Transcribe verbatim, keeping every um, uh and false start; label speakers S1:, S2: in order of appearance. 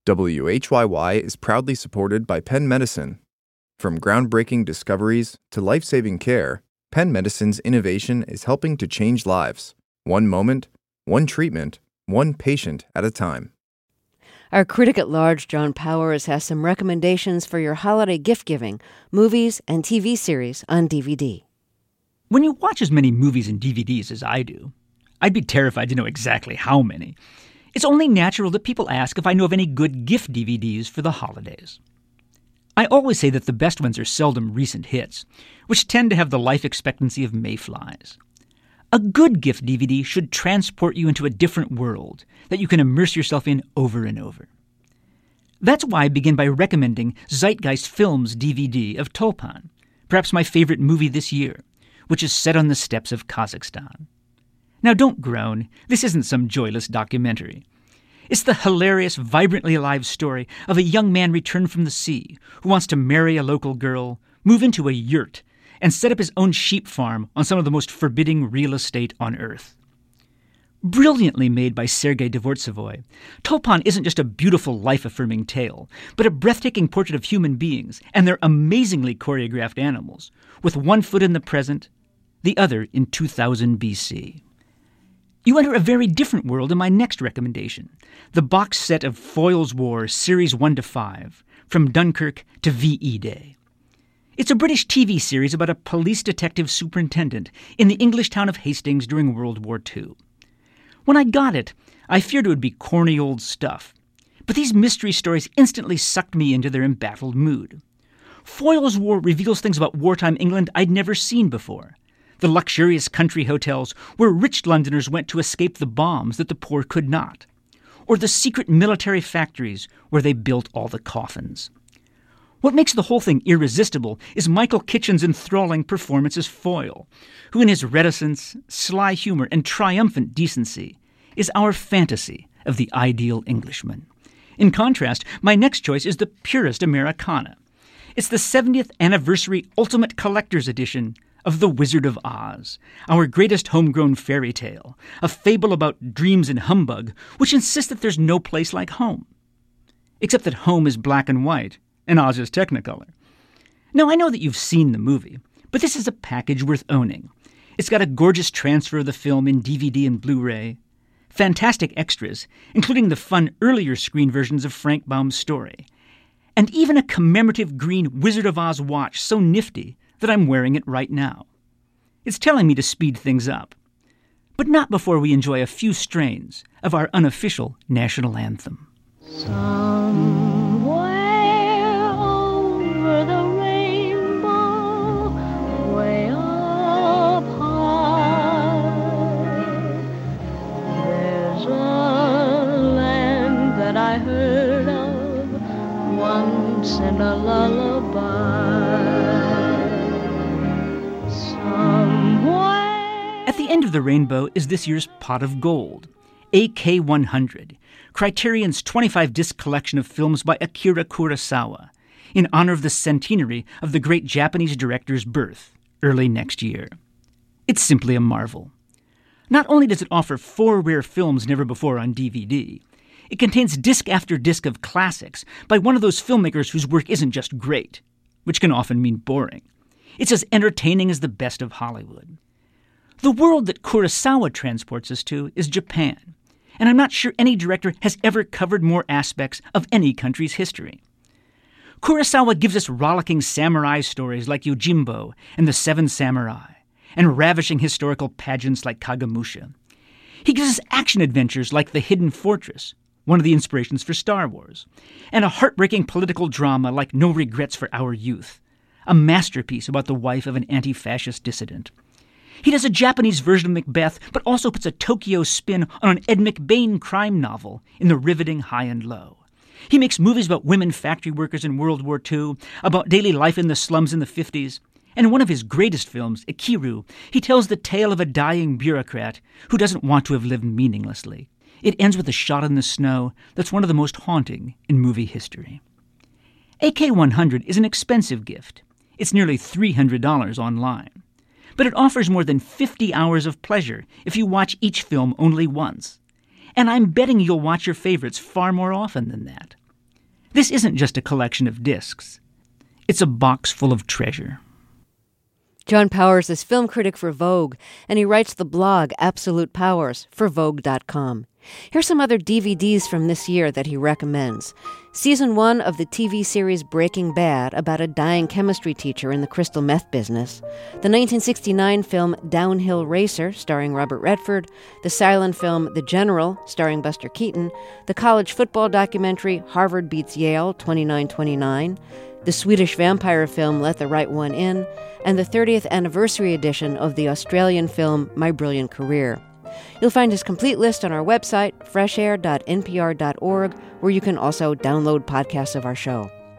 S1: W H Y Y is proudly supported by Penn Medicine. From groundbreaking discoveries to life-saving care, Penn Medicine's innovation is helping to change lives, one moment, one treatment, one patient at a time.
S2: Our critic at large, John Powers, has some recommendations for your holiday gift-giving, movies and T V series on D V D.
S3: When you watch as many movies and D V Ds as I do, I'd be terrified to know exactly how many. It's only natural that people ask if I know of any good gift D V Ds for the holidays. I always say that the best ones are seldom recent hits, which tend to have the life expectancy of mayflies. A good gift D V D should transport you into a different world that you can immerse yourself in over and over. That's why I begin by recommending Zeitgeist Films' D V D of Tulpan, perhaps my favorite movie this year, which is set on the steppes of Kazakhstan. Now don't groan, this isn't some joyless documentary. It's the hilarious, vibrantly alive story of a young man returned from the sea who wants to marry a local girl, move into a yurt, and set up his own sheep farm on some of the most forbidding real estate on Earth. Brilliantly made by Sergei Dvortsevoy, Tulpan isn't just a beautiful, life-affirming tale, but a breathtaking portrait of human beings and their amazingly choreographed animals, with one foot in the present, the other in two thousand B C. You enter a very different world in my next recommendation, the box set of Foyle's War Series one to five, From Dunkirk to V E Day. It's a British T V series about a police detective superintendent in the English town of Hastings during World War Two. When I got it, I feared it would be corny old stuff, but these mystery stories instantly sucked me into their embattled mood. Foyle's War reveals things about wartime England I'd never seen before. The luxurious country hotels where rich Londoners went to escape the bombs that the poor could not, or the secret military factories where they built all the coffins. What makes the whole thing irresistible is Michael Kitchen's enthralling performance as Foyle, who in his reticence, sly humor, and triumphant decency is our fantasy of the ideal Englishman. In contrast, my next choice is the purest Americana. It's the seventieth anniversary Ultimate Collector's Edition of The Wizard of Oz, our greatest homegrown fairy tale, a fable about dreams and humbug, which insists that there's no place like home. Except that home is black and white, and Oz is Technicolor. Now, I know that you've seen the movie, but this is a package worth owning. It's got a gorgeous transfer of the film in D V D and Blu-ray, fantastic extras, including the fun earlier screen versions of Frank Baum's story, and even a commemorative green Wizard of Oz watch so nifty that I'm wearing it right now. It's telling me to speed things up, but not before we enjoy a few strains of our unofficial national anthem.
S4: Somewhere over the rainbow, way up high, there's a land that I heard of once in a lullaby.
S3: At the end of the rainbow is this year's Pot of Gold, A K one hundred, Criterion's twenty-five disc collection of films by Akira Kurosawa, in honor of the centenary of the great Japanese director's birth, early next year. It's simply a marvel. Not only does it offer four rare films never before on D V D, it contains disc after disc of classics by one of those filmmakers whose work isn't just great, which can often mean boring. It's as entertaining as the best of Hollywood. The world that Kurosawa transports us to is Japan, and I'm not sure any director has ever covered more aspects of any country's history. Kurosawa gives us rollicking samurai stories like Yojimbo and the Seven Samurai, and ravishing historical pageants like Kagemusha. He gives us action adventures like The Hidden Fortress, one of the inspirations for Star Wars, and a heartbreaking political drama like No Regrets for Our Youth, a masterpiece about the wife of an anti-fascist dissident. He does a Japanese version of Macbeth, but also puts a Tokyo spin on an Ed McBain crime novel in The Riveting High and Low. He makes movies about women factory workers in World War Two, about daily life in the slums in the fifties, and in one of his greatest films, Ikiru, he tells the tale of a dying bureaucrat who doesn't want to have lived meaninglessly. It ends with a shot in the snow that's one of the most haunting in movie history. A K one hundred is an expensive gift. It's nearly three hundred dollars online. But it offers more than fifty hours of pleasure if you watch each film only once. And I'm betting you'll watch your favorites far more often than that. This isn't just a collection of discs. It's a box full of treasure.
S2: John Powers is film critic for Vogue, and he writes the blog Absolute Powers for Vogue dot com. Here's some other D V Ds from this year that he recommends. Season one of the T V series Breaking Bad, about a dying chemistry teacher in the crystal meth business. The nineteen sixty-nine film Downhill Racer, starring Robert Redford. The silent film The General, starring Buster Keaton. The college football documentary Harvard Beats Yale, twenty-nine twenty-nine. The Swedish vampire film Let the Right One In. And the thirtieth anniversary edition of the Australian film My Brilliant Career. You'll find his complete list on our website, fresh air dot n p r dot org, where you can also download podcasts of our show.